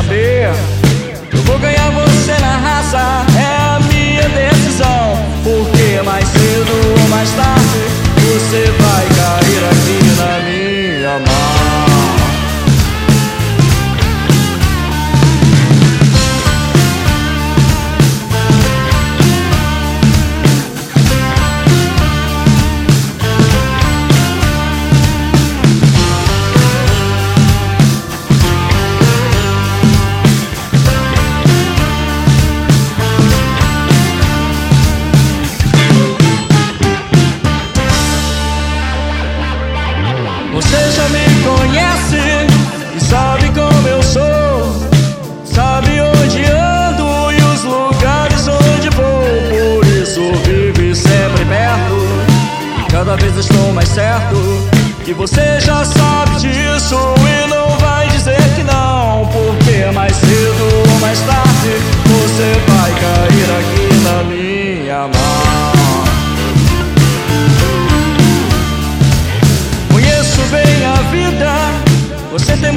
saber. Eu vou ganhar você na raça, é a minha decisão. Porque mais cedo ou mais tarde você vai cair aqui na minha mão. Você já me conhece e sabe como eu sou. Sabe onde ando e os lugares onde vou. Por isso vive sempre perto. Cada vez estou mais certo que você já sabe disso e não vai dizer que não. Porque mais cedo ou mais tarde você vai cair aqui na minha mão. Conheço bem a vida, você tem